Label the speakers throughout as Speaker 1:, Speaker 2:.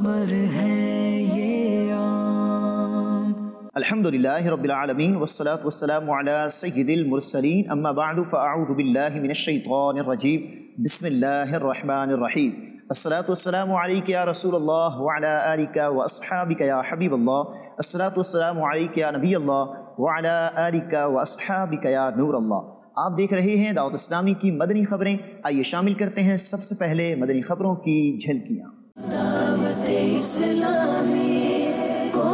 Speaker 1: خبر ہے یہ عام۔
Speaker 2: الحمدللہ رب العالمین والصلاة والسلام علی سید المرسلین، اما بعد فاعوذ باللہ من الشیطان الرجیم، بسم اللہ الرحمن الرحیم۔ الصلاة والسلام علیک یا رسول اللہ وعلی آلک واصحابک یا حبیب اللہ، الصلاة والسلام علیک یا نبی اللہ وعلی آلک واصحابک یا نور اللہ۔ آپ دیکھ رہے ہیں دعوت اسلامی کی مدنی خبریں، آئیے شامل کرتے ہیں سب سے پہلے مدنی خبروں کی جھلکیاں۔
Speaker 1: دعوت اسلامی کو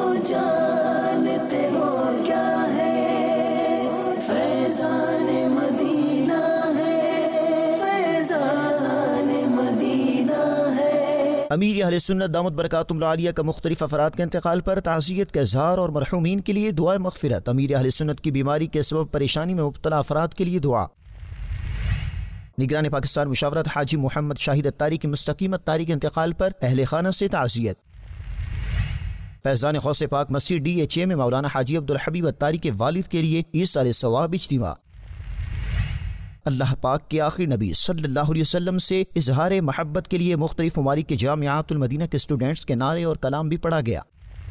Speaker 1: جانتے ہو کیا ہے، فیضان مدینہ ہے، فیضان مدینہ ہے۔
Speaker 2: امیر اہل سنت دامت برکاتہم العالیہ کا مختلف افراد کے انتقال پر تعزیت کا اظہار اور مرحومین کے لیے دعائے مغفرت۔ امیر اہل سنت کی بیماری کے سبب پریشانی میں مبتلا افراد کے لیے دعا۔ نگران پاکستان مشاورت حاجی محمد شاہد اتاری کی مستقیم اتاری کے انتقال پر اہل خانہ سے تعزیت۔ فیضان غوث پاک مسیح DHA میں مولانا حاجی عبدالحبیب اتاری کے والد کے لیے ایصال ثواب اجتماع۔ اللہ پاک کے آخری نبی صلی اللہ علیہ وسلم سے اظہار محبت کے لیے مختلف ممالک کے جامعات المدینہ کے اسٹوڈنٹس کے نعرے اور کلام بھی پڑھا گیا۔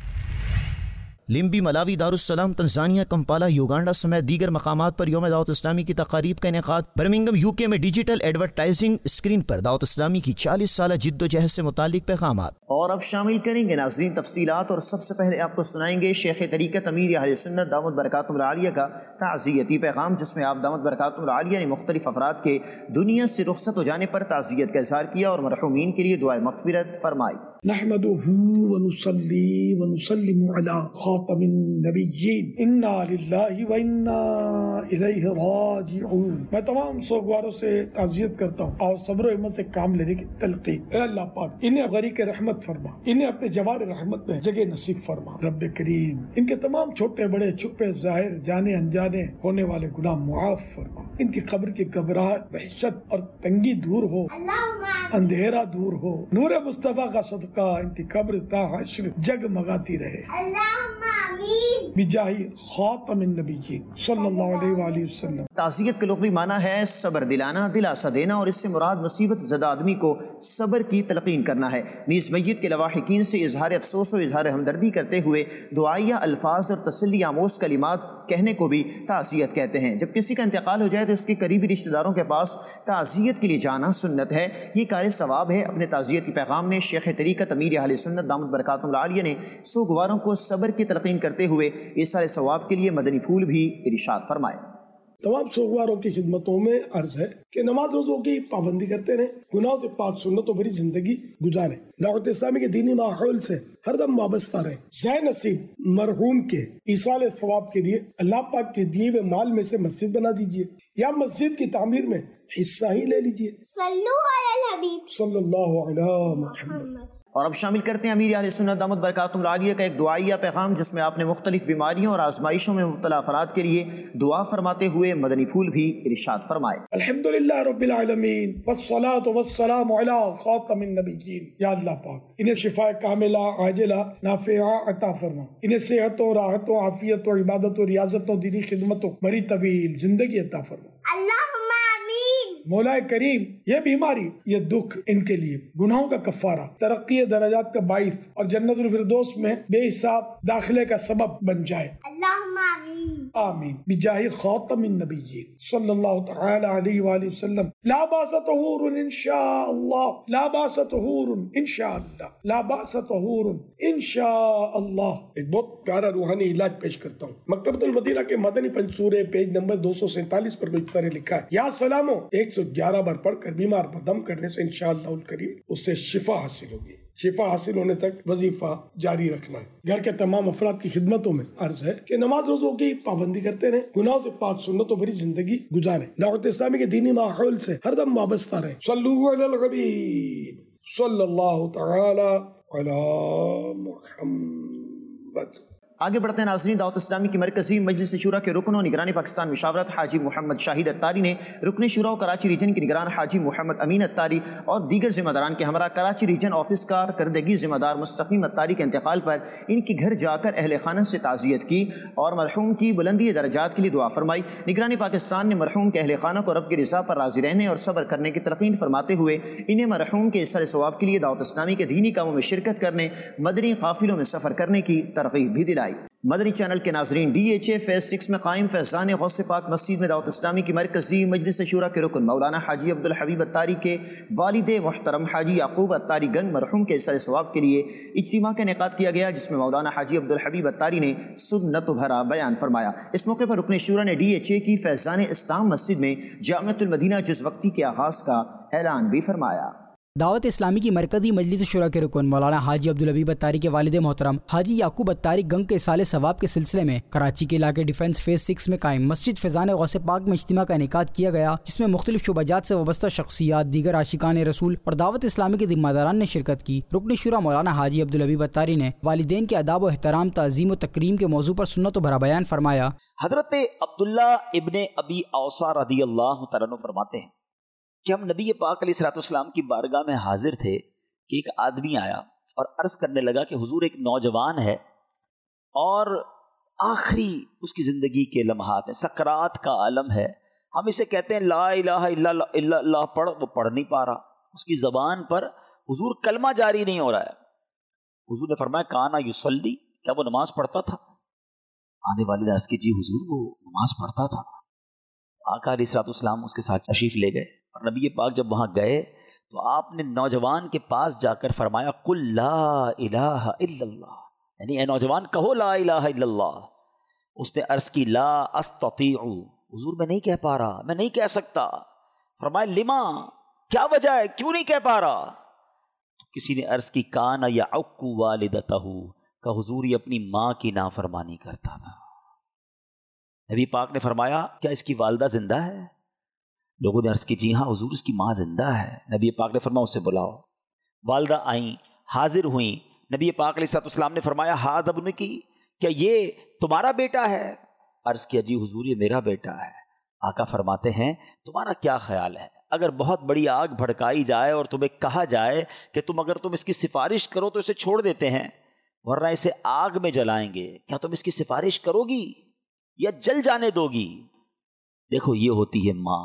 Speaker 2: لمبی، ملاوی، دارالسلام، تنزانیہ، کمپالا، یوگانڈا سمیت دیگر مقامات پر یوم دعوت اسلامی کی تقاریب کا انعقاد۔ برمنگھم UK میں ڈیجیٹل ایڈورٹائزنگ اسکرین پر دعوت اسلامی کی 40 سالہ جد و جہد سے متعلق پیغامات۔ اور اب شامل کریں گے ناظرین تفصیلات، اور سب سے پہلے آپ کو سنائیں گے شیخ طریقت امیر اہل سنت دامت برکاتہم العالیہ کا تعزیتی پیغام، جس میں آپ دامت برکاتہم العالیہ نے مختلف افراد کے دنیا سے رخصت ہو جانے پر تعزیت کا اظہار کیا اور مرحومین کے لیے دعائے مغفرت فرمائی۔
Speaker 3: نحمده ونصلي ونسلم على خاتم النبیین، انا للہ و انا الیہ راجعون۔ میں تمام سوگواروں سے تعزیت کرتا ہوں اور صبر و ہمت سے کام لینے کی تلقین۔ اے اللہ پاک انہیں غریق رحمت فرما، انہیں اپنے جوار رحمت میں جگہ نصیب فرما۔ رب کریم ان کے تمام چھوٹے بڑے، چھپے ظاہر، جانے انجانے ہونے والے گناہ معاف فرما۔ ان کی قبر کی گھبراہٹ، وحشت اور تنگی دور ہو، اندھیرا دور ہو، نور مصطفیٰ کا صدقہ ان کی قبر تا حشر جگمگاتی رہے، بجاہ خاتم النبیین صلی اللہ علیہ وآلہ وسلم۔
Speaker 2: تعزیت کا لغوی معنی ہے صبر دلانا، دلاسا دینا، اور اس سے مراد مصیبت زدہ آدمی کو صبر کی تلقین کرنا ہے۔ نیز میت کے لواحقین سے اظہار افسوس و اظہار ہمدردی کرتے ہوئے دعائیہ الفاظ اور تسلی آموز کلمات کہنے کو بھی تعزیت کہتے ہیں۔ جب کسی کا انتقال ہو جائے تو اس کے قریبی رشتہ داروں کے پاس تعزیت کے لیے جانا سنت ہے، یہ کار ثواب ہے۔ اپنے تعزیتی پیغام میں شیخ طریقت امیر اہل سنت دامت برکاتہم العالیہ نے سوگواروں کو صبر کی تلقین کرتے ہوئے ایصال ثواب کے لیے مدنی پھول بھی ارشاد فرمائے۔
Speaker 3: تمام سوگواروں کی خدمتوں میں عرض ہے کہ نماز روزوں کی پابندی کرتے رہیں، گناہوں سے پاک سنتوں بھری زندگی گزاریں، دعوت اسلامی کے دینی ماحول سے ہر دم وابستہ رہیں۔ ذہ نصیب مرحوم کے ایصال ثواب کے لیے اللہ پاک کے دیے ہوئے مال میں سے مسجد بنا دیجیے یا مسجد کی تعمیر میں حصہ ہی لے لیجیے۔
Speaker 4: صلو علی الحبیب
Speaker 3: صلی اللہ علیہ محمد۔
Speaker 2: اور اب شامل کرتے ہیں امیر اہل سنت دامت برکاتہم العالیہ کا ایک دعائیہ پیغام، جس میں آپ نے مختلف بیماریوں اور آزمائشوں میں مبتلا افراد کے لیے دعا فرماتے ہوئے مدنی پھول بھی ارشاد فرمائے۔
Speaker 3: الحمدللہ رب العالمین والصلاة والسلام علی خاتم النبیین۔ یا اللہ پاک انہیں شفا کاملہ عاجلہ نافعہ عطا فرما، انہیں صحتوں، راحتوں، عافیت و عبادت و ریاضتوں، دینی خدمتوں بڑی طویل زندگی عطا فرما۔
Speaker 4: اللہم آمین۔
Speaker 3: مولا کریم یہ بیماری، یہ دکھ ان کے لیے گناہوں کا کفارہ، ترقی درجات کا باعث اور جنت الفردوس میں بے حساب داخلے کا سبب بن جائے۔
Speaker 4: اللہم آمین۔
Speaker 3: آمین بجاہ خاتم النبیین صلی اللہ تعالی علیہ وآلہ وسلم۔ لا باس طہور انشاء اللہ، لا باس طہور انشاء اللہ، لا باس طہور انشاء اللہ۔ ایک بہت پیارا روحانی علاج پیش کرتا ہوں۔ مکتبۃ المدینہ کے مدنی پنصورے پیج نمبر 247 پر کچھ طرح لکھا ہے، یا سلامو 111 بار پڑھ کر بیمار پر دم کرنے سے انشاءاللہ الکریم اس سے شفا حاصل ہوگی۔ شفا حاصل ہونے تک وظیفہ جاری رکھنا ہے۔ گھر کے تمام افراد کی خدمتوں میں عرض ہے کہ نماز روزوں کی پابندی کرتے رہیں، گناہوں سے پاک سنتوں بھری زندگی گزاریں، دعوت اسلامی کے دینی ماحول سے ہر دم وابستہ رہیں۔ صلو علی الحبیب صلی اللہ تعالی علی محمد۔
Speaker 2: آگے بڑھتے ہیں ناظرین، دعوت اسلامی کی مرکزی مجلس شورا کے رکن و نگران پاکستان مشاورت حاجی محمد شاہد اتاری نے رکن شورا و کراچی ریجن کے نگران حاجی محمد امین اتاری اور دیگر ذمہ داران کے ہمراہ کراچی ریجن آفس کارکردگی ذمہ دار مستقیم اتاری کے انتقال پر ان کے گھر جا کر اہل خانہ سے تعزیت کی اور مرحوم کی بلندی درجات کے لیے دعا فرمائی۔ نگران پاکستان نے مرحوم کے اہل خانہ کو رب کی رضا پر راضی رہنے اور صبر کرنے کی تلقین فرماتے ہوئے انہیں مرحوم کے اصل ثواب کے لیے دعوت اسلامی کے دینی کاموں میں شرکت کرنے، مدنی قافلوں میں سفر کرنے کی ترغیب بھی دلائی۔ مدنی چینل کے ناظرین، ڈی ایچ اے فیز 6 میں قائم فیضان غوث پاک مسجد میں دعوت اسلامی کی مرکزی مجلس شورا کے رکن مولانا حاجی عبدالحبیب اتاری کے والد محترم حاجی یعقوب اتاری گنگ مرحوم کے اصل ثواب کے لیے اجتماع کا انعقاد کیا گیا، جس میں مولانا حاجی عبدالحبیب اتاری نے سنت بھرا بیان فرمایا۔ اس موقع پر رکن شورا نے ڈی ایچ اے کی فیضان اسلام مسجد میں جامعۃ المدینہ جز وقتی کے آغاز کا اعلان بھی فرمایا۔
Speaker 5: دعوت اسلامی کی مرکزی مجلس شورا کے رکن مولانا حاجی عبدالحبیب اتاری کے والد محترم حاجی یعقوب اتاری گنگ کے اصال ثواب کے سلسلے میں کراچی کے علاقے ڈیفنس فیز 6 میں قائم مسجد فیضان غوث پاک میں اجتماع کا انعقاد کیا گیا، جس میں مختلف شعبہ جات سے وابستہ شخصیات، دیگر عاشقان رسول اور دعوت اسلامی کے ذمہ داران نے شرکت کی۔ رکن شورا مولانا حاجی عبدالحبیب اتاری نے والدین کے آداب و احترام، تعظیم و تکریم کے موضوع پر سنت و بھرا بیان فرمایا۔
Speaker 6: حضرت عبداللہ ابن ابی اوصا رضی اللہ تعالیٰ عنہ فرماتے ہیں کہ ہم نبی پاک علیہ الصلوۃ والسلام کی بارگاہ میں حاضر تھے کہ ایک آدمی آیا اور عرض کرنے لگا کہ حضور ایک نوجوان ہے اور آخری اس کی زندگی کے لمحات ہیں، سکرات کا عالم ہے، ہم اسے کہتے ہیں لا الہ الا اللہ پڑھ، وہ پڑھ نہیں پا رہا، اس کی زبان پر حضور کلمہ جاری نہیں ہو رہا ہے۔ حضور نے فرمایا کانا یصلی، کیا وہ نماز پڑھتا تھا؟ آنے والے نے عرض کی جی حضور وہ نماز پڑھتا تھا۔ آقا علیہ الصلوۃ والسلام اس کے ساتھ تشریف لے گئے اور نبی پاک جب وہاں گئے تو آپ نے نوجوان کے پاس جا کر فرمایا قل لا الہ الا اللہ، یعنی اے نوجوان کہو لا الہ الا اللہ۔ اس نے عرض کی لا استطیع، حضور میں نہیں کہہ پا رہا، میں نہیں کہہ سکتا۔ فرمایا لما، کیا وجہ ہے، کیوں نہیں کہہ پا رہا؟ تو کسی نے عرض کی کانا یعق والدتہ، کہ حضور یہ اپنی ماں کی نافرمانی کرتا تھا۔ نبی پاک نے فرمایا کیا اس کی والدہ زندہ ہے؟ لوگوں نے عرض کی جی ہاں حضور اس کی ماں زندہ ہے۔ نبی پاک نے فرمایا اسے بلاؤ۔ والدہ آئیں، حاضر ہوئیں۔ نبی پاک علیہ الصلوۃ والسلام نے فرمایا ہاد ابن کی، کیا یہ تمہارا بیٹا ہے؟ عرض کیا جی حضور یہ میرا بیٹا ہے۔ آقا فرماتے ہیں تمہارا کیا خیال ہے اگر بہت بڑی آگ بھڑکائی جائے اور تمہیں کہا جائے کہ اگر تم اس کی سفارش کرو تو اسے چھوڑ دیتے ہیں، ورنہ اسے آگ میں جلائیں گے، کیا تم اس کی سفارش کرو گی یا جل جانے دو گی؟ دیکھو یہ ہوتی ہے ماں۔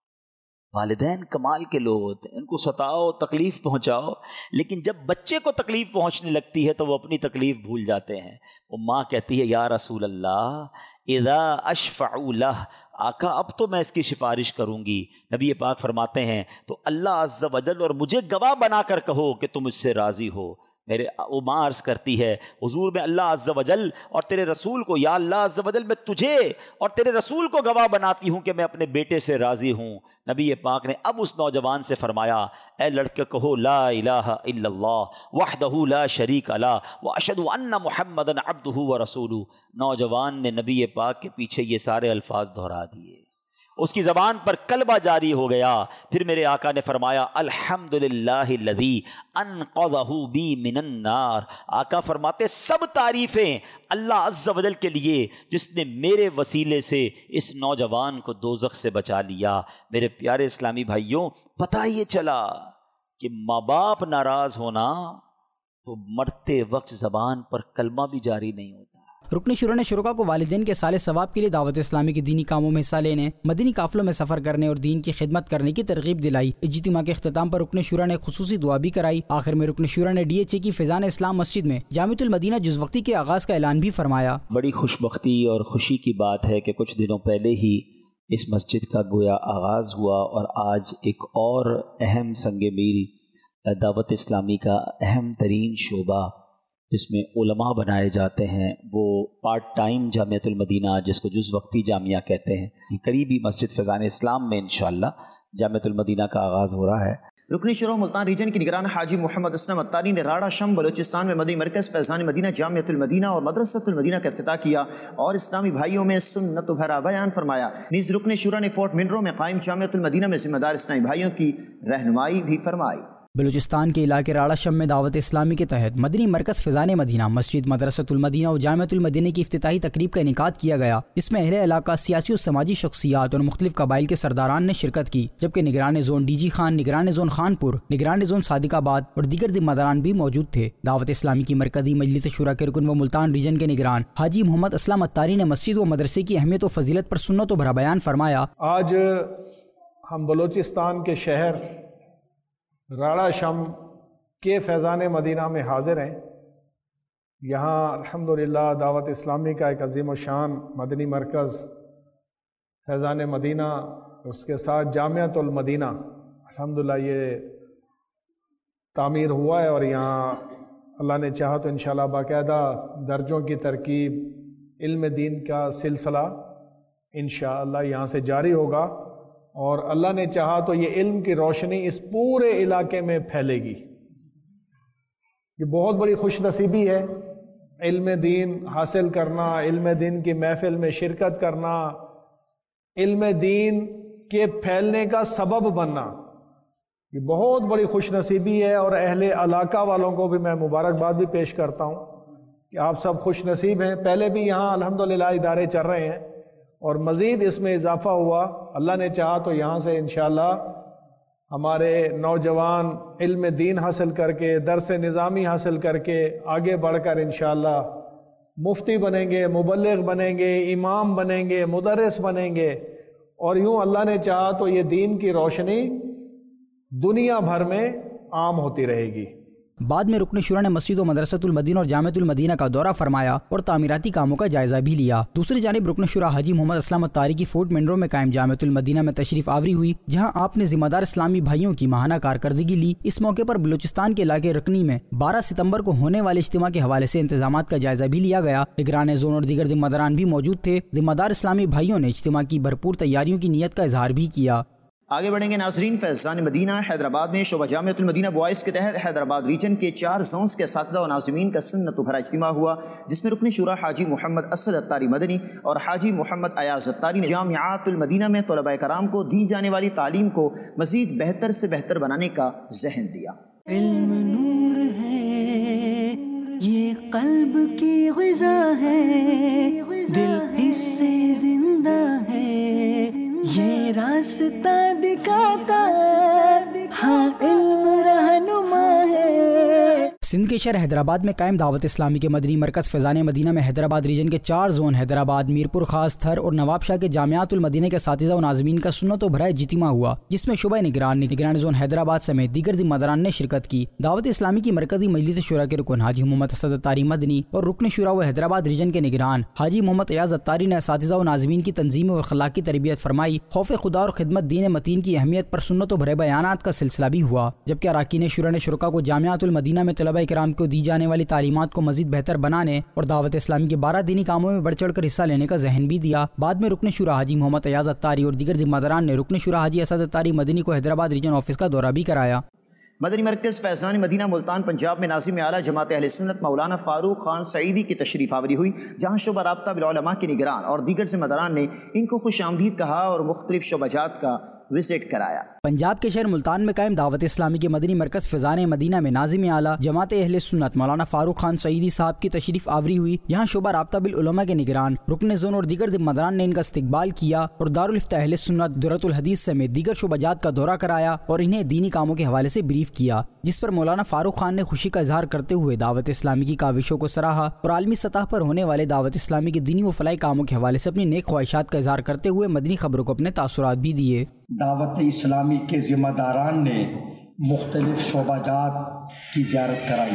Speaker 6: والدین کمال کے لوگ ہوتے ہیں، ان کو ستاؤ، تکلیف پہنچاؤ، لیکن جب بچے کو تکلیف پہنچنے لگتی ہے تو وہ اپنی تکلیف بھول جاتے ہیں۔ وہ ماں کہتی ہے یا رسول اللہ اذا اشفع لہ، آقا اب تو میں اس کی سفارش کروں گی۔ نبی پاک فرماتے ہیں تو اللہ عز و جل اور مجھے گواہ بنا کر کہو کہ تم اس سے راضی ہو۔ وہ ماں عرض کرتی ہے حضور میں اللہ عز و جل اور تیرے رسول کو، یا اللہ عز و جل میں تجھے اور تیرے رسول کو گواہ بناتی ہوں کہ میں اپنے بیٹے سے راضی ہوں۔ نبی پاک نے اب اس نوجوان سے فرمایا اے لڑکے کہو لا الہ الا اللہ وحدہ لا شریک لہ واشہد ان محمدا عبدہ ورسولہ۔ نوجوان نے نبی پاک کے پیچھے یہ سارے الفاظ دہرا دیے، اس کی زبان پر کلمہ جاری ہو گیا۔ پھر میرے آقا نے فرمایا الحمدللہ الذی انقذہ بی من النار۔ آقا فرماتے سب تعریفیں اللہ عز و جل کے لیے جس نے میرے وسیلے سے اس نوجوان کو دوزخ سے بچا لیا۔ میرے پیارے اسلامی بھائیوں، پتہ یہ چلا کہ ماں باپ ناراض ہونا تو مرتے وقت زبان پر کلمہ بھی جاری نہیں ہوتا۔
Speaker 5: رکن شورا نے شرکا کو والدین کے سال ثواب کے لیے دعوت اسلامی کے دینی کاموں میں حصہ لینے، مدنی قافلوں میں سفر کرنے اور دین کی خدمت کرنے کی ترغیب دلائی۔ اجتماع کے اختتام پر رکن شورا نے خصوصی دعا بھی کرائی۔ آخر میں رکن شورا نے ڈی ایچ اے کی فیضان اسلام مسجد میں جامعۃ المدینہ جز وقتی کے آغاز کا اعلان بھی فرمایا۔
Speaker 6: بڑی خوش بختی اور خوشی کی بات ہے کہ کچھ دنوں پہلے ہی اس مسجد کا گویا آغاز ہوا اور آج ایک اور اہم سنگ میل دعوت اسلامی کا اہم ترین شعبہ جس میں علماء بنائے جاتے ہیں، وہ پارٹ ٹائم جامعۃ المدینہ جس کو جز وقتی جامعہ کہتے ہیں، قریبی مسجد فیضان اسلام میں انشاءاللہ جامعۃ المدینہ کا آغاز ہو رہا ہے۔
Speaker 2: رکن شورا ملتان ریجن کی نگران حاجی محمد اسلم اتاری نے راڑہ شم بلوچستان میں مدنی مرکز فیضان مدینہ جامعۃ المدینہ اور مدرسۃ المدینہ کا افتتاح کیا اور اسلامی بھائیوں میں سنت بھرا بیان فرمایا۔ نیز رکن شورا نے فورٹ منرو میں قائم جامعۃ المدینہ میں ذمہ دار اسلامی بھائیوں کی رہنمائی بھی فرمائی۔
Speaker 5: بلوچستان کے علاقے راڑہ شم میں دعوت اسلامی کے تحت مدنی مرکز فیضان مدینہ مسجد مدرسۃ المدینہ اور جامعۃ المدینہ کی افتتاحی تقریب کا انعقاد کیا گیا، جس میں اہل علاقہ، سیاسی و سماجی شخصیات اور مختلف قبائل کے سرداران نے شرکت کی، جبکہ نگران زون ڈی جی خان، نگران زون خانپور، نگران زون صادق آباد اور دیگر ذمہ داران بھی موجود تھے۔ دعوت اسلامی کی مرکزی مجلس شورا کے رکن و ملتان ریجن کے نگران حاجی محمد اسلم اتاری نے مسجد و مدرسے کی اہمیت و فضیلت پر سنت و بھرا بیان فرمایا۔
Speaker 7: آج ہم بلوچستان کے شہر راڑہ شم کے فیضان مدینہ میں حاضر ہیں۔ یہاں الحمدللہ دعوت اسلامی کا ایک عظیم و شان مدنی مرکز فیضان مدینہ، اس کے ساتھ جامعۃ المدینہ الحمدللہ یہ تعمیر ہوا ہے، اور یہاں اللہ نے چاہا تو انشاءاللہ باقاعدہ درجوں کی ترکیب، علم دین کا سلسلہ انشاءاللہ یہاں سے جاری ہوگا، اور اللہ نے چاہا تو یہ علم کی روشنی اس پورے علاقے میں پھیلے گی۔ یہ بہت بڑی خوش نصیبی ہے، علم دین حاصل کرنا، علم دین کی محفل میں شرکت کرنا، علم دین کے پھیلنے کا سبب بننا، یہ بہت بڑی خوش نصیبی ہے، اور اہل علاقہ والوں کو بھی میں مبارکباد بھی پیش کرتا ہوں کہ آپ سب خوش نصیب ہیں۔ پہلے بھی یہاں الحمدللہ ادارے چل رہے ہیں، اور مزید اس میں اضافہ ہوا، اللہ نے چاہا تو یہاں سے انشاءاللہ ہمارے نوجوان علم دین حاصل کر کے، درس نظامی حاصل کر کے آگے بڑھ کر انشاءاللہ مفتی بنیں گے، مبلغ بنیں گے، امام بنیں گے، مدرس بنیں گے، اور یوں اللہ نے چاہا تو یہ دین کی روشنی دنیا بھر میں عام ہوتی رہے گی۔
Speaker 5: بعد میں رکن شورا نے مسجد و مدرسۃ المدینہ اور جامعۃ المدینہ کا دورہ فرمایا اور تعمیراتی کاموں کا جائزہ بھی لیا۔ دوسری جانب رکن شورا حاجی محمد اسلم اتاری کی فورٹ منرو میں قائم جامعۃ المدینہ میں تشریف آوری ہوئی، جہاں آپ نے ذمہ دار اسلامی بھائیوں کی ماہانہ کارکردگی لی۔ اس موقع پر بلوچستان کے علاقے رکنی میں 12 ستمبر کو ہونے والے اجتماع کے حوالے سے انتظامات کا جائزہ بھی لیا گیا۔ نگران زون اور دیگر ذمہ داران بھی موجود تھے۔ ذمہ دار اسلامی بھائیوں نے اجتماع کی بھرپور تیاریوں کی نیت کا اظہار بھی کیا۔
Speaker 2: آگے بڑھیں گے ناظرین، فیضان مدینہ حیدرآباد میں شعبہ جامعۃ المدینہ بوائز کے تحت حیدرآباد ریجن کے 4 زونز کے اساتذہ و ناظمین کا سنت و بھرا اجتماع ہوا، جس میں رکن شورا حاجی محمد اسد اتاری مدنی اور حاجی محمد ایاز اتاری نے جامعات المدینہ میں طلباء کرام کو دی جانے والی تعلیم کو مزید بہتر سے بہتر بنانے کا ذہن دیا۔
Speaker 1: علم نور ہے، یہ قلب کی غذا ہے، دل اس سے زندہ ہے، یہ راستہ دکھاتا ہے، ہاں علم رہنما ہے۔
Speaker 5: سندھ کے شہر حیدرآباد میں قائم دعوت اسلامی کے مدنی مرکز فیضان مدینہ میں حیدرآباد ریجن کے 4 زون حیدرآباد، میرپور خاص، تھر اور نواب شاہ کے جامعات المدینہ کے اساتذہ و ناظمین کا سنت و بھرا اجتماع ہوا، جس میں شعبہ نگران زون حیدرآباد سمیت دیگر ذمہ داران نے شرکت کی۔ دعوت اسلامی کی مرکزی مجلس شورا کے رکن حاجی محمد اسد اتاری مدنی اور رکن شورا و حیدرآباد ریجن کے نگران حاجی محمد ایاز اتاری نے اساتذہ و ناظمین کی تنظیم و اخلاقی تربیت فرمائی۔ خوف خدا اور خدمت دین متین کی اہمیت پر سنت و بھرے بیانات کا سلسلہ بھی ہوا، جبکہ اراکین شورا نے شرکا کو جامعات المدینہ میں طلباء کرام کو دی جانے والی تعلیمات کو مزید بہتر بنانے اور دعوت اسلامی کے 12 دینی کاموں میں بڑھ چڑھ کر حصہ لینے کا ذہن بھی دیا۔ بعد میں رکن شورا حاجی محمد ایاز اتاری اور دیگر ذمہ داران نے رکن شورا حاجی اسد اتاری مدنی کو حیدرآباد ریجن آفس کا دورہ بھی کرایا۔
Speaker 2: مدنی مرکز فیضان مدینہ ملتان پنجاب میں ناظم اعلیٰ جماعت اہل سنت مولانا فاروق خان سعیدی کی تشریف آوری ہوئی، جہاں شعبہ رابطہ بالعلماء کے نگران اور دیگر ذمہ داران نے ان کو خوش آمدید کہا اور مختلف شعبہ جات کا وزٹ کرایا۔
Speaker 5: پنجاب کے شہر ملتان میں قائم دعوت اسلامی کے مدنی مرکز فیضان مدینہ میں ناظم اعلیٰ جماعت اہل سنت مولانا فاروق خان سعیدی صاحب کی تشریف آوری ہوئی، جہاں شعبہ رابطہ بالعلماء کے نگران، رکن زون اور دیگر ذمہ داران نے ان کا استقبال کیا اور دارالفتہ اہل سنت درۃ الحدیث سمیت دیگر شعبہ جات کا دورہ کرایا اور انہیں دینی کاموں کے حوالے سے بریف کیا، جس پر مولانا فاروق خان نے خوشی کا اظہار کرتے ہوئے دعوت اسلامی کی کاوشوں کو سراہا اور عالمی سطح پر ہونے والے دعوت اسلامی کے دینی و فلاحی کاموں کے حوالے سے اپنی نیک خواہشات کا اظہار کرتے ہوئے مدنی خبروں کو اپنے تاثرات بھی دیے۔
Speaker 8: دعوت اسلامی کے ذمہ داران نے مختلف شعبہ جات کی زیارت کرائی،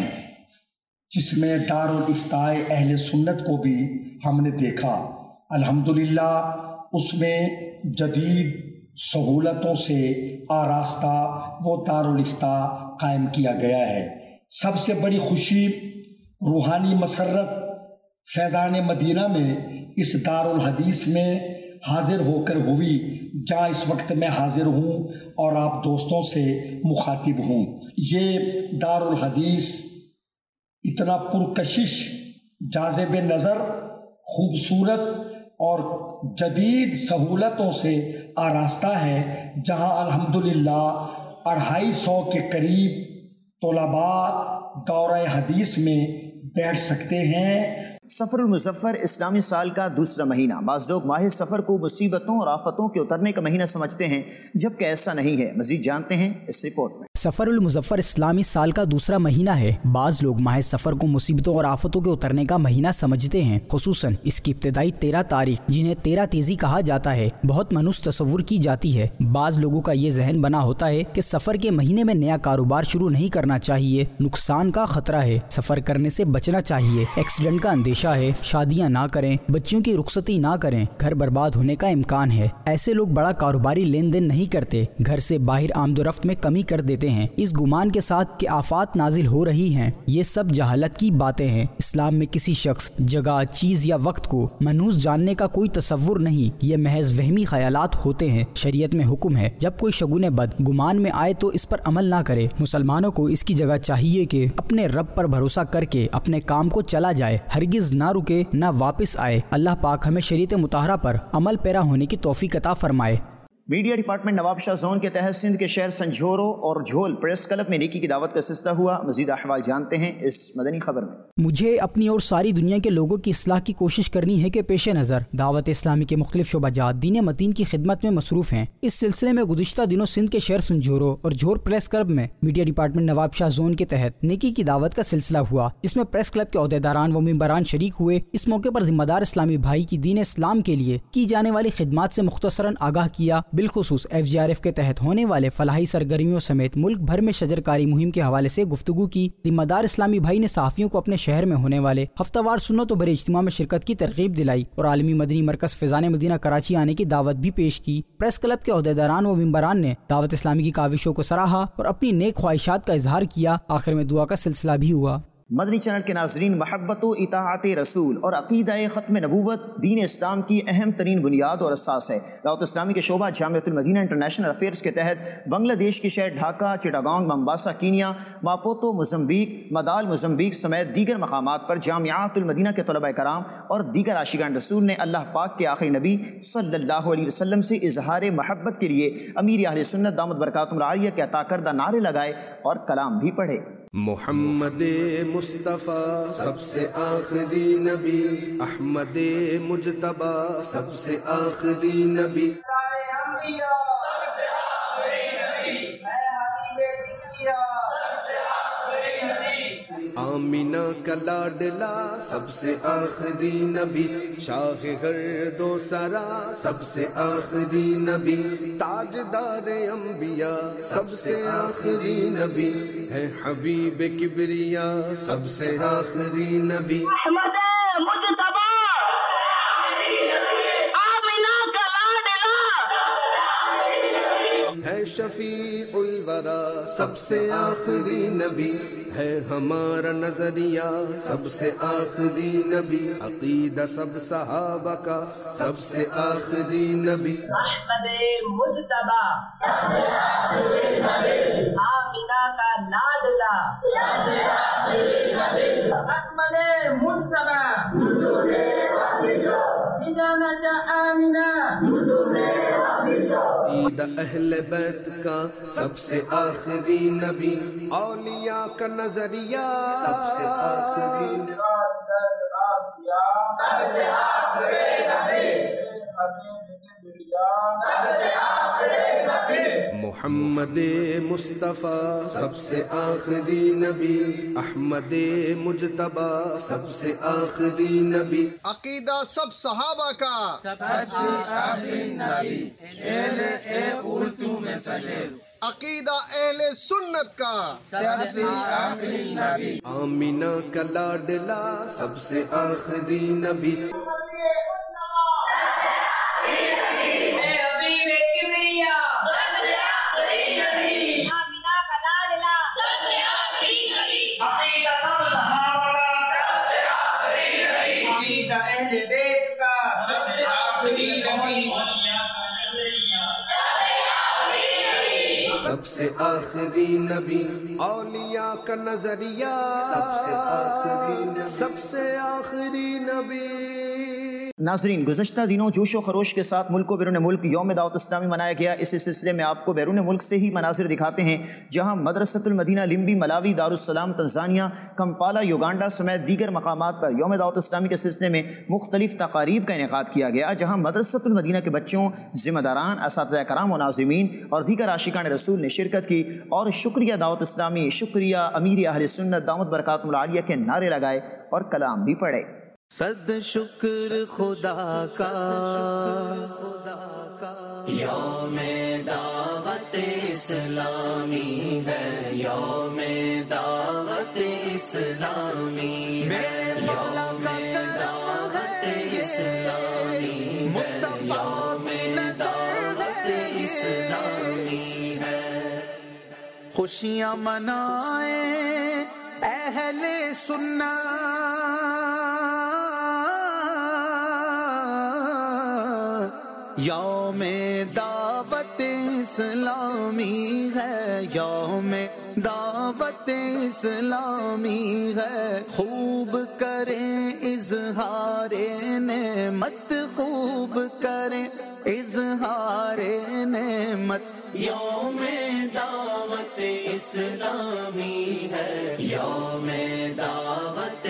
Speaker 8: جس میں دارالفتاء اہل سنت کو بھی ہم نے دیکھا۔ الحمدللہ اس میں جدید سہولتوں سے آراستہ وہ دارالفتاء قائم کیا گیا ہے۔ سب سے بڑی خوشی، روحانی مسرت فیضان مدینہ میں اس دارالحدیث میں حاضر ہو کر ہوئی، جہاں اس وقت میں حاضر ہوں اور آپ دوستوں سے مخاطب ہوں۔ یہ دارالحدیث اتنا پرکشش، جاذب نظر، خوبصورت اور جدید سہولتوں سے آراستہ ہے، جہاں الحمدللہ 250 के करीब तलबा दौरा हदीस में बैठ सकते हैं।
Speaker 2: सफ़रुल मुज़फ़्फ़र इस्लामी साल का दूसरा महीना। बाज़ लोग माह सफ़र को मुसीबतों और आफतों के उतरने का महीना समझते हैं, जबकि ऐसा नहीं है। मज़ीद जानते हैं इस रिपोर्ट में।
Speaker 5: सफ़रुल मुज़फ़्फ़र इस्लामी साल का दूसरा महीना है। बाज़ लोग माह सफ़र को मुसीबतों और आफतों के उतरने का महीना समझते हैं, खुसूसन इसकी इब्तिदाई 13 तारीख जिन्हें 13 तेज़ी कहा जाता है, बहुत मनुस तस्वुर की जाती है। बाज़ लोगों का ये जहन बना होता है कि सफ़र के महीने में नया कारोबार शुरू नहीं करना चाहिए, नुकसान का खतरा है, सफ़र करने से बचना चाहिए, एक्सीडेंट का अंदेशा है, शादियां ना करें, बच्चों की रुखसती ना करें, घर बर्बाद होने का इम्कान है। ऐसे लोग बड़ा कारोबारी लेन देन नहीं करते, घर से बाहर आमदोरफ्त में कमी कर देते हैं इस गुमान के साथ कि आफात नाजिल हो रही हैं। ये सब जहालत की बातें हैं। इस्लाम में किसी शख्स, जगह, चीज या वक्त को मनूस जानने का कोई तसव्वुर नहीं, ये महज वहमी ख्यालात होते हैं। शरीयत में हुक्म है जब कोई शगुन बद गुमान में आए तो इस पर अमल ना करे। मुसलमानों को इसकी जगह चाहिए कि अपने रब पर भरोसा करके अपने काम को चला जाए, हरगिज ना रुके ना वापस आए। अल्लाह पाक हमें शरीयत मुताहरा पर अमल पैरा होने की तौफीक अता फरमाए।
Speaker 2: मीडिया डिपार्टमेंट नवाबशाह जोन के तहत सिंध के शहर संझोरो और झोल प्रेस क्लब में नेकी की दावत का सिलसिला हुआ। मजीद अहवाल जानते हैं इस मदनी खबर में।
Speaker 5: मुझे अपनी और सारी दुनिया के लोगों की इस्लाह की कोशिश करनी है कि पेश नज़र दावत इस्लामी के मुख्तलिफ शोबाजात दीन मतीन की खिदमत में मसरूफ़ हैं। इस सिलसिले में गुज़िश्ता दिनों सिंध के शहर संझोरो और झोर प्रेस क्लब में मीडिया डिपार्टमेंट नवाबशाह जोन के तहत नेकी की दावत का सिलसिला हुआ, जिसमें प्रेस क्लब के अहदेदारान व मेंबरान शरीक हुए। इस मौके पर जिम्मेदार इस्लामी भाई की दीन इस्लाम के लिए की जाने वाली खिदमत से मुख्तसरन आगाह किया। बिलखुसूस FGRF के तहत होने वाले फलाही सरगर्मियों समेत मुल्क भर में शजरकारी मुहिम के हवाले से गुफ्तगू की। जिम्मेदार इस्लामी भाई ने सहाफ़ियों को अपने शहर में होने वाले हफ्तावार सुन्नत व बड़े इज्तिमा में शिरकत की तरगीब दिलाई और आलमी मदनी मरकज़ फ़ैज़ान मदीना कराची आने की दावत भी पेश की। प्रेस क्लब के अहदेदारान व मेंबरान ने दावत इस्लामी की काविशों को सराहा और अपनी नेक ख्वाहिशात का इजहार किया। आखिर में दुआ का सिलसिला भी हुआ।
Speaker 2: मदनी चैनल के नाज़रीन, महब्बत व इताअत रसूल और अक़ीदा ख़त्म नबूवत दीन इस्लाम की अहम तरीन बुनियाद और असास है। दावत इस्लामी के शोबा जामिअतुल मदीना इंटरनेशनल अफेयर्स के तहत बांग्लादेश के शहर Dhaka, Chittagong, Mombasa Kenya, Maputo Mozambique, मदाल मोज़म्बिक समेत दीगर मकामात पर जामिअतुल मदीना के तलबा कराम और दीगर आशिकान रसूल ने अल्लाह पाक के आखिरी नबी सल्लल्लाहु अलैहि वसल्लम से इजहार महब्बत के लिए अमीर अहले सुन्नत दामत बरकातुहुम आलिया के अता करदा नारे लगाए और कलाम भी पढ़े।
Speaker 9: मोहम्मद मुस्तफ़ा सबसे आखिरी नबी, अहमद मुजतबा सबसे आखिरी नबी, आमीना का लाडला सबसे आखिरी नबी, शाह हर दो सरा सबसे आखिरी नबी, ताजदार अंबिया सबसे आखिरी नबी, है हबीब किबरिया सबसे आखिरी नबी,
Speaker 4: अहमद मुजतबा आमीना का लाडला,
Speaker 9: है शफी उल वरा सबसे आखिरी नबी, है हमारा नजरिया सबसे आखिरी नबी, अकीदा सब सहाबा का सबसे आखिरी नबी,
Speaker 10: अहमद मुजतबा सबसे आखिरी नबी, आमीना का लाडला सबसे आखिरी नबी, अहमद मुजतबा बिदाना चा आमीना
Speaker 9: ईद अहले बैत का सबसे आखिरी नबी, औलिया का नजरिया सबसे आखिरी नबी, मोहम्मद मुस्तफ़ा सबसे आखिरी नबी, अहमद मुजतबा सबसे आखिरी नबी, अकीदा सब सहाबा का सबसे आखिरी नबी, अकीदा अहले सुन्नत का सबसे आखिरी नबी, आमीना का लाडला सबसे आखिरी नबी, सबसे आखिरी नबी, औलिया का नजरिया सबसे आखिरी नबी।
Speaker 2: ناظرین، گزشتہ دنوں جوش و خروش کے ساتھ ملک و بیرون ملک یوم دعوت اسلامی منایا گیا۔ اس سلسلے میں آپ کو بیرون ملک سے ہی مناظر دکھاتے ہیں جہاں مدرسۃ المدینہ لمبی، ملاوی، دارالسلام تنزانیہ، کمپالا یوگانڈا سمیت دیگر مقامات پر یوم دعوت اسلامی کے سلسلے میں مختلف تقاریب کا انعقاد کیا گیا، جہاں مدرسۃ المدینہ کے بچوں، ذمہ داران، اساتذہ کرام و ناظمین اور دیگر عاشقان رسول نے شرکت کی اور شکریہ دعوت اسلامی، شکریہ امیر اہل سنت دامت برکاتہم العالیہ کے نعرے لگائے اور کلام بھی پڑھے۔
Speaker 1: صد شکر خدا کا یوم دعوت اسلامی ہے، یوم دعوت اسلامی ہے، یوم دعوت اسلامی، مصطفیٰ کی دعوت اسلامی ہے۔ خوشیاں منائیں اہل سنت، یوم دعوت اسلامی ہے، یوم دعوت اسلامی ہے۔ خوب کریں اظہار نعمت، خوب کریں اظہار نعمت، یوم دعوت اسلامی ہے، یوم دعوت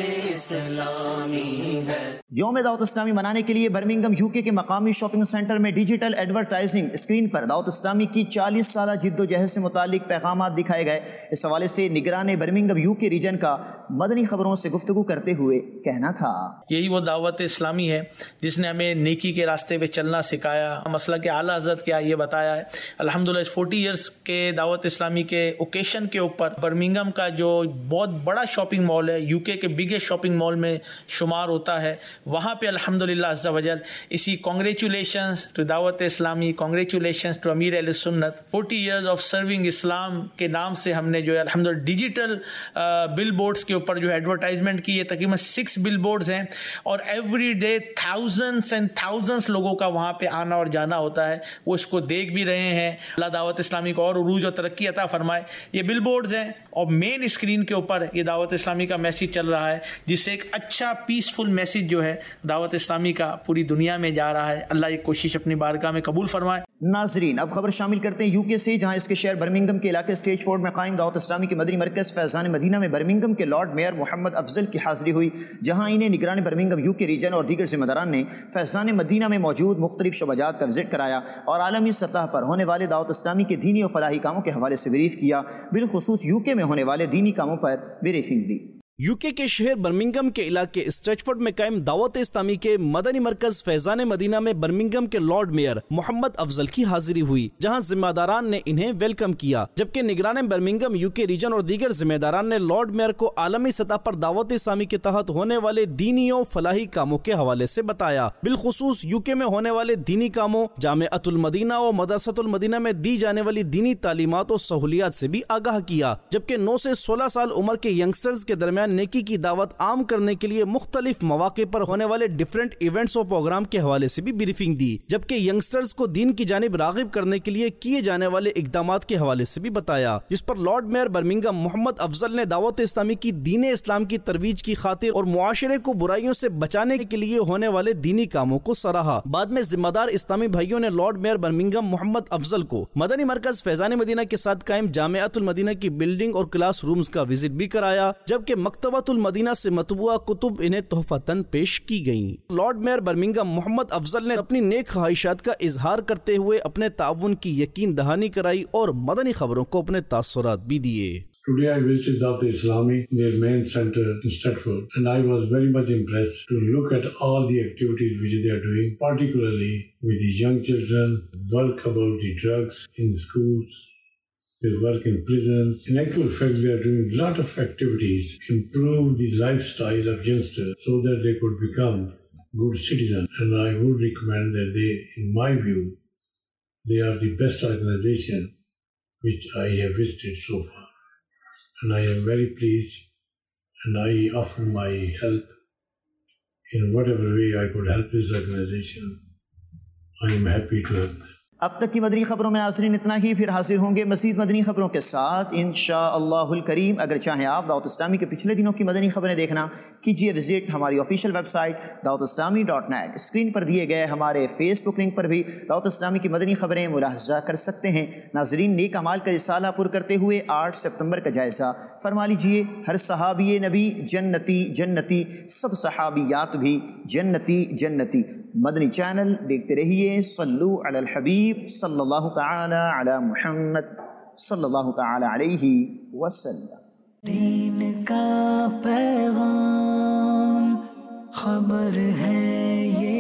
Speaker 1: اسلامی ہے۔
Speaker 2: یوم دعوت اسلامی منانے کے لیے برمنگھم یوکے کے مقامی شاپنگ سینٹر میں ڈیجیٹل ایڈورٹائزنگ اسکرین پر دعوت اسلامی کی 40 سالہ جد و جہد سے متعلق پیغامات دکھائے گئے۔ اس حوالے سے نگران برمنگھم یوکے ریجن کا مدنی خبروں سے گفتگو کرتے ہوئے کہنا تھا،
Speaker 11: یہی وہ دعوت اسلامی ہے جس نے ہمیں نیکی کے راستے پہ چلنا سکھایا، مسئلہ کہ اعلیٰ حضرت کیا یہ بتایا ہے۔ الحمدللہ 40 ایئرس کے دعوت اسلامی کے اوکیشن کے اوپر برمنگھم کا جو بہت بڑا شاپنگ مال ہے، یوکے کے بگیسٹ شاپنگ مال میں شمار ہوتا ہے، وہاں پہ الحمدللہ عز و جل اسی کانگریچولیشنز ٹو دعوت اسلامی، کانگریچولیشنز ٹو امیر اہل سنت، 40 ایئرز آف سرونگ اسلام کے نام سے ہم نے جو ہے الحمدللہ ڈیجیٹل بل بورڈز کے اوپر جو ایڈورٹائزمنٹ کی ہے، تقریباً 6 بل بورڈز ہیں اور every day thousands and thousands لوگوں کا وہاں پہ آنا اور جانا ہوتا ہے، وہ اس کو دیکھ بھی رہے ہیں۔ اللہ دعوت اسلامی کو اور عروج اور ترقی عطا فرمائے۔ یہ بل بورڈز ہیں اور مین اسکرین کے اوپر یہ دعوت اسلامی کا میسیج چل رہا ہے، جس سے ایک اچھا پیسفل میسیج جو ہے دعوت اسلامی کا پوری دنیا میں جا رہا ہے۔ اللہ یہ کوشش اپنی بارگاہ میں قبول فرمائے۔
Speaker 2: ناظرین، اب خبر شامل کرتے ہیں یوکے سے، جہاں اس کے شہر برمنگھم کے علاقے اسٹیج فورڈ میں قائم دعوت اسلامی کے مدنی مرکز فیضان مدینہ میں برمنگھم کے لارڈ میئر محمد افضل کی حاضری ہوئی، جہاں انہیں نگران برمنگھم یوکے ریجن اور دیگر ذمہ داران نے فیضان مدینہ میں موجود مختلف شعبہ جات کا وزٹ کرایا اور عالمی سطح پر ہونے والے دعوت اسلامی کے دینی اور فلاحی کاموں کے حوالے سے بریف کیا، بالخصوص یوکے میں ہونے والے دینی کاموں پر بریفنگ دی۔
Speaker 12: یوکے کے شہر برمنگھم کے علاقے اسٹریچفورڈ میں قائم دعوت اسلامی کے مدنی مرکز فیضان مدینہ میں برمنگھم کے لارڈ میئر محمد افضل کی حاضری ہوئی، جہاں ذمہ داران نے انہیں ویلکم کیا، جبکہ نگران برمنگھم یوکے ریجن اور دیگر ذمہ داران نے لارڈ میئر کو عالمی سطح پر دعوت اسلامی کے تحت ہونے والے دینی و فلاحی کاموں کے حوالے سے بتایا، بالخصوص یوکے میں ہونے والے دینی کاموں، جامعۃ المدینہ و مدرسۃ المدینہ میں دی جانے والی دینی تعلیمات و سہولیات سے بھی آگاہ کیا، جبکہ 9 سے 16 سال عمر کے ینگسٹرز کے درمیان نیکی کی دعوت عام کرنے کے لیے مختلف مواقع پر ہونے والے ڈیفرنٹ ایونٹس و پروگرام کے حوالے سے بھی بریفنگ دی، جبکہ ینگسٹرز کو دین کی جانب راغب کرنے کے لیے کیے جانے والے اقدامات کے حوالے سے بھی بتایا، جس پر lord mayor Birmingham Muhammad Afzal نے دعوت اسلامی کی دین اسلام کی ترویج کی خاطر اور معاشرے کو برائیوں سے بچانے کے لیے ہونے والے دینی کاموں کو سراہا۔ بعد میں ذمہ دار اسلامی بھائیوں نے lord mayor Birmingham Muhammad Afzal کو مدنی مرکز فیضان مدینہ کے ساتھ قائم جامعۃ المدینہ کی بلڈنگ اور کلاس رومز کا وزٹ بھی کرایا، جبکہ مکتبۃ المدینہ سے مطبوعہ کتب انہیں تحفتاً پیش کی گئیں۔ Lord mayor Birmingham Muhammad Afzal نے اپنی نیک خواہشات کا اظہار کرتے ہوئے اپنے تعاون کی یقین دہانی کرائی اور مدنی خبروں کو اپنے تاثرات بھی دیے۔
Speaker 13: Today I visited Dawat Islami, their main center in Stratford, and I was very much impressed to look at all the activities which they are doing, particularly with the young children, work about the drugs in schools, they work in prisons. In actual fact, they are doing a lot of activities to improve the lifestyle of youngsters so that they could become good citizens. And I would recommend that they, in my view, they are the best organization which I have visited so far. And I am very pleased, and I offer my help in whatever way I could help this organization. I am happy to help them.
Speaker 2: اب تک کی مدنی خبروں میں ناظرین اتنا ہی، پھر حاضر ہوں گے مزید مدنی خبروں کے ساتھ انشاءاللہ الکریم۔ اگر چاہیں آپ دعوت اسلامی کے پچھلے دنوں کی مدنی خبریں دیکھنا، کیجیے وزٹ ہماری official website dawataislami.net۔ Screen پر دیے گئے ہمارے فیس بک لنک پر بھی دعوت اسلامی کی مدنی خبریں ملاحظہ کر سکتے ہیں۔ ناظرین، نیک اعمال کا رسالہ پر کرتے ہوئے 8 ستمبر کا جائزہ فرما لیجیے۔ ہر صحابی نبی جنتی جنتی، سب صحابیات بھی جنتی جنتی۔ مدنی چینل دیکھتے رہیے۔ صلو علی الحبیب صلی اللہ تعالی علی محمد صلی اللہ تعالی علیہ وسلم۔
Speaker 1: دین کا پیغام خبر ہے یہ